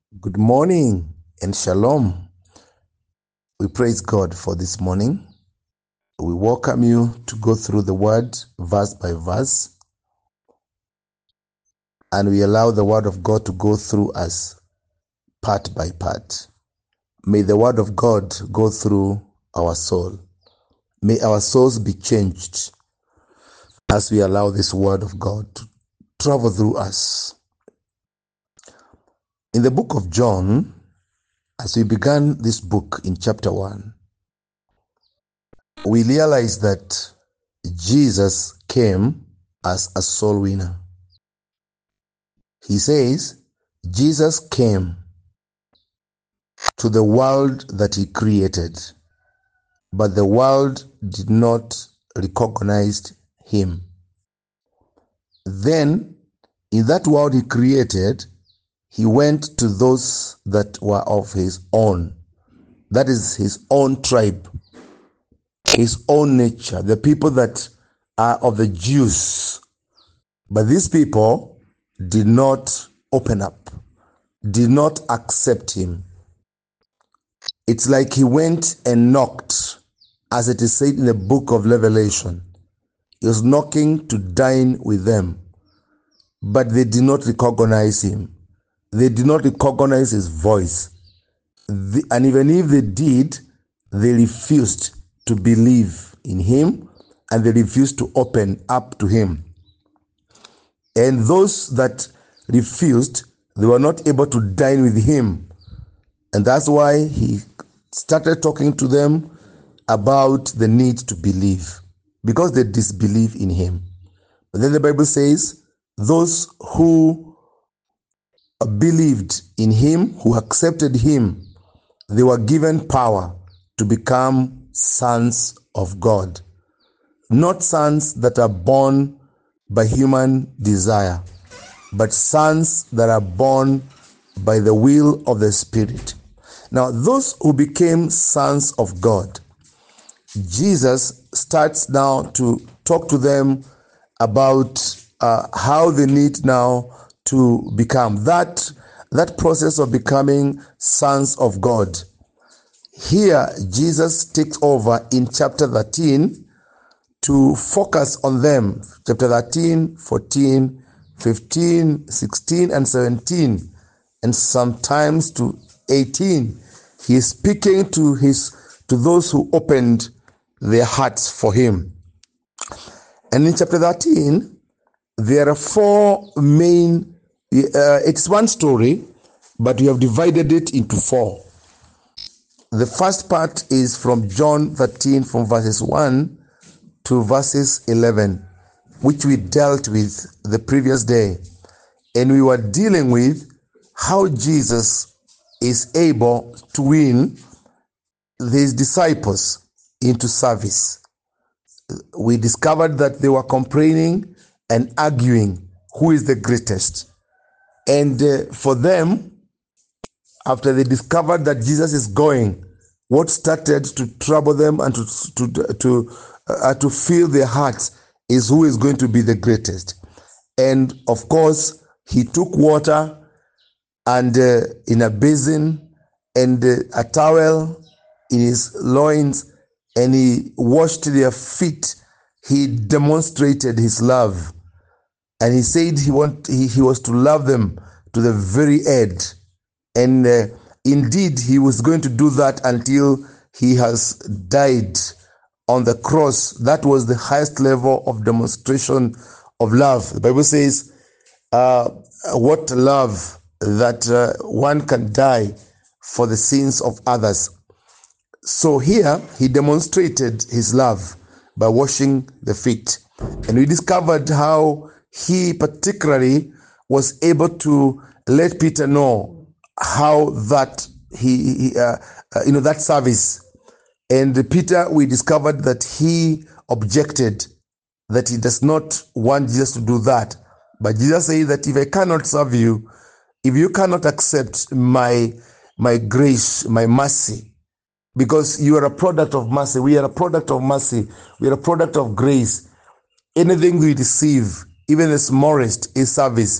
Good morning and shalom. We praise God for this morning. We welcome you to go through the word verse by verse, and we allow the word of God to go through us part by part. May the word of God go through our soul. May our souls be changed as we allow this word of God to travel through us. In the book of John, as we began this book in chapter 1, we realize that Jesus came as a soul winner. He says, Jesus came to the world that he created, but the world did not recognize him. Then, in that world he created, he went to those that were of his own. That is his own tribe, his own nature, the people that are of the Jews. But these people did not open up, did not accept him. It's like he went and knocked, as it is said in the book of Revelation. He was knocking to dine with them, but they did not recognize him. They did not recognize his voice. And even if they did, they refused to believe in him, and they refused to open up to him. And those that refused, they were not able to dine with him. And that's why he started talking to them about the need to believe, because they disbelieve in him. But then the Bible says, those who believed in him, who accepted him, they were given power to become sons of God. Not sons that are born by human desire, but sons that are born by the will of the Spirit. Now, those who became sons of God, Jesus starts now to talk to them about how they need now to become that process of becoming sons of God. Here, Jesus takes over in chapter 13 to focus on them. Chapter 13, 14, 15, 16, and 17, and sometimes to 18. He is speaking to those who opened their hearts for him. And in chapter 13, there are four main, it's one story, but we have divided it into four. The first part is from John 13, from verses 1 to verses 11, which we dealt with the previous day. And we were dealing with how Jesus is able to win his disciples into service. We discovered that they were complaining and arguing who is the greatest. And for them, after they discovered that Jesus is going, what started to trouble them and to fill their hearts is who is going to be the greatest. And of course, he took water and in a basin and a towel in his loins, and he washed their feet. He demonstrated his love, and he said he was to love them to the very end. And indeed, he was going to do that until he has died on the cross. That was the highest level of demonstration of love. The Bible says, what love that one can die for the sins of others. So here, he demonstrated his love by washing the feet. And we discovered how he particularly was able to let Peter know how that that service. And Peter, we discovered that he objected, that he does not want Jesus to do that. But Jesus said that if I cannot serve you, if you cannot accept my grace, my mercy, because you are a product of mercy, we are a product of mercy, we are a product of grace. Anything we receive, even the smallest, is service.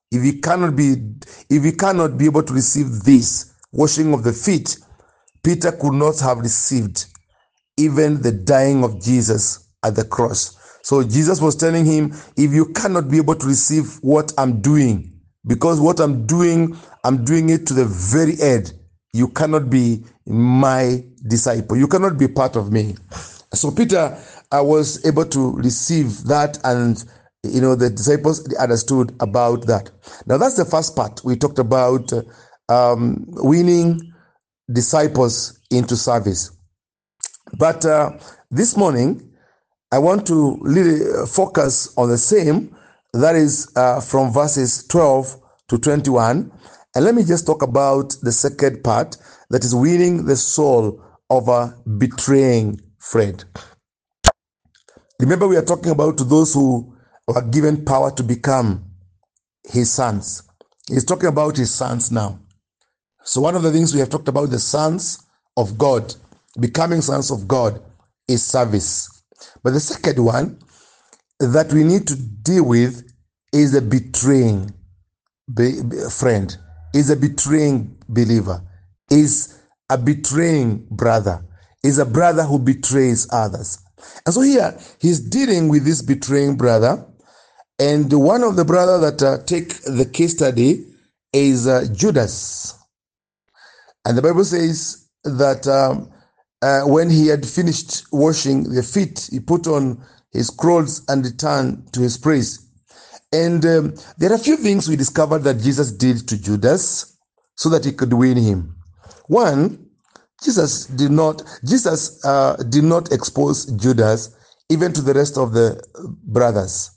if he cannot be able to receive this washing of the feet, Peter could not have received even the dying of Jesus at the cross. So Jesus was telling him, if you cannot be able to receive what I'm doing, because what I'm doing it to the very end, you cannot be my disciple. You cannot be part of me. So Peter was able to receive that, and the disciples understood about that. Now that's the first part. We talked about winning disciples into service. But this morning, I want to really focus on the same, that is from verses 12 to 21. And let me just talk about the second part, that is winning the soul of a betraying friend. Remember, we are talking about those who were given power to become his sons. He's talking about his sons now. So one of the things we have talked about, the sons of God, becoming sons of God, is service. But the second one that we need to deal with is a betraying friend, is a betraying believer, is a betraying brother, is a brother who betrays others. And so here he's dealing with this betraying brother, and one of the brother that take the case study is Judas. And the Bible says that when he had finished washing the feet, he put on his clothes and returned to his place. And there are a few things we discovered that Jesus did to Judas so that he could win him. One, Jesus did not expose Judas even to the rest of the brothers.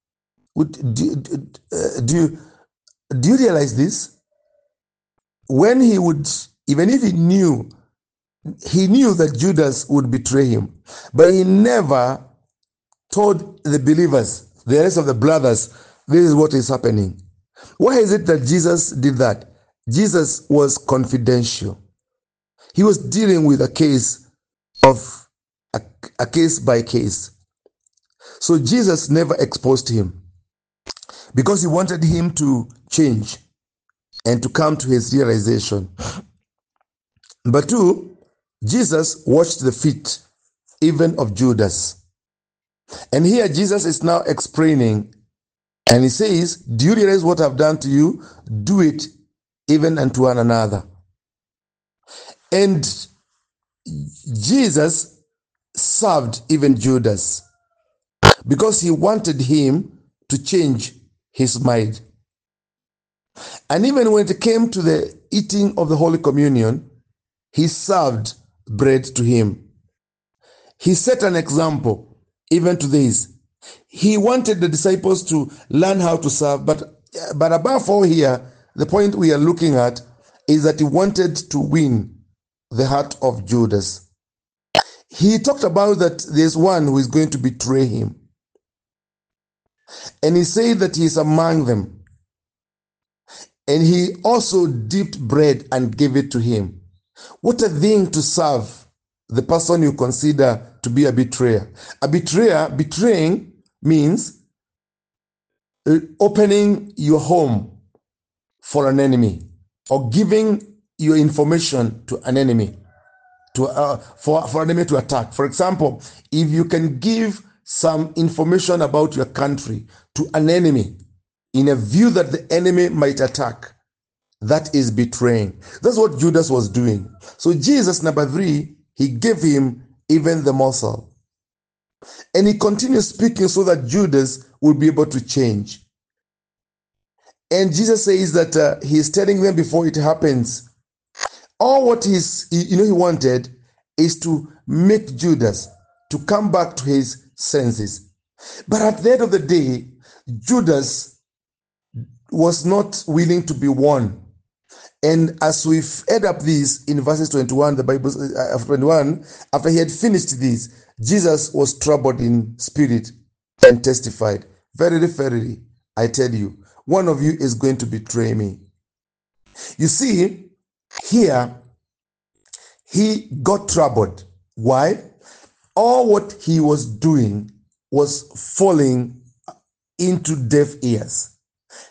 Do you realize this? When he would, even if he knew that Judas would betray him, but he never told the believers, the rest of the brothers, this is what is happening. Why is it that Jesus did that? Jesus was confidential. He was dealing with a case by case. So Jesus never exposed him because he wanted him to change and to come to his realization. But two, Jesus washed the feet even of Judas. And here Jesus is now explaining, and he says, do you realize what I've done to you? Do it even unto one another. And Jesus served even Judas because he wanted him to change his mind. And even when it came to the eating of the Holy Communion, he served bread to him. He set an example even to this. He wanted the disciples to learn how to serve, but above all here, the point we are looking at is that he wanted to win the heart of Judas. He talked about that there's one who is going to betray him. And he said that he is among them. And he also dipped bread and gave it to him. What a thing to serve the person you consider to be a betrayer. Betraying means opening your home for an enemy or giving your information to an enemy for an enemy to attack. For example, if you can give some information about your country to an enemy in a view that the enemy might attack, that is betraying. That's what Judas was doing. So Jesus, number 3, he gave him even the morsel. And he continued speaking so that Judas would be able to change. And Jesus says that he is telling them before it happens. All what he wanted is to make Judas to come back to his senses. But at the end of the day, Judas was not willing to be won. And as we've add up this in verses 21, the Bible 21, after he had finished this, Jesus was troubled in spirit and testified, verily, verily, I tell you, one of you is going to betray me. You see, here, he got troubled. Why? All what he was doing was falling into deaf ears.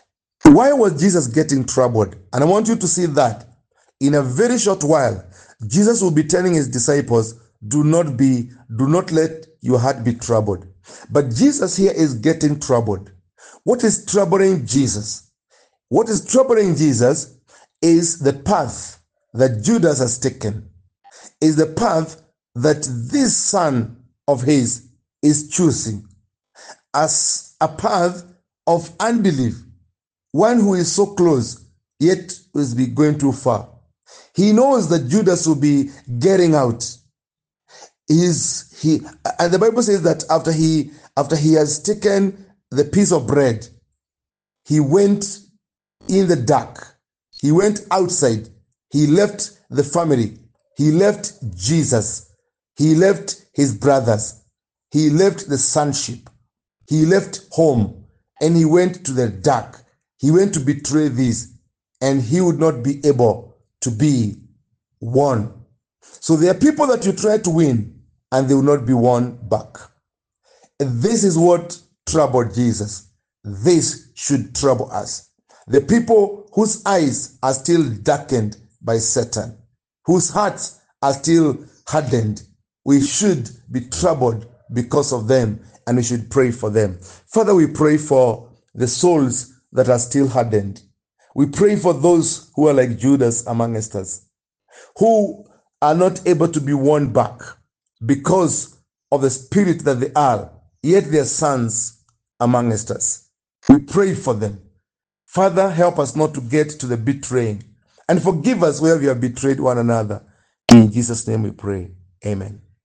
Why was Jesus getting troubled? And I want you to see that in a very short while, Jesus will be telling his disciples, do not let your heart be troubled. But Jesus here is getting troubled. What is troubling Jesus? What is troubling Jesus is the path that Judas has taken, is the path that this son of his is choosing as a path of unbelief, one who is so close, yet is be going too far. He knows that Judas will be getting out. And the Bible says that after he has taken the piece of bread, he went in the dark. He went outside. He left the family. He left Jesus. He left his brothers. He left the sonship. He left home and he went to the dark. He went to betray this, and he would not be able to be won. So there are people that you try to win and they will not be won back. And this is what troubled Jesus. This should trouble us. The people whose eyes are still darkened by Satan, whose hearts are still hardened, we should be troubled because of them, and we should pray for them. Father, we pray for the souls that are still hardened. We pray for those who are like Judas amongst us, who are not able to be won back because of the spirit that they are, yet they are sons amongst us. We pray for them. Father, help us not to get to the betraying, and forgive us where we have betrayed one another. In Jesus' name we pray. Amen.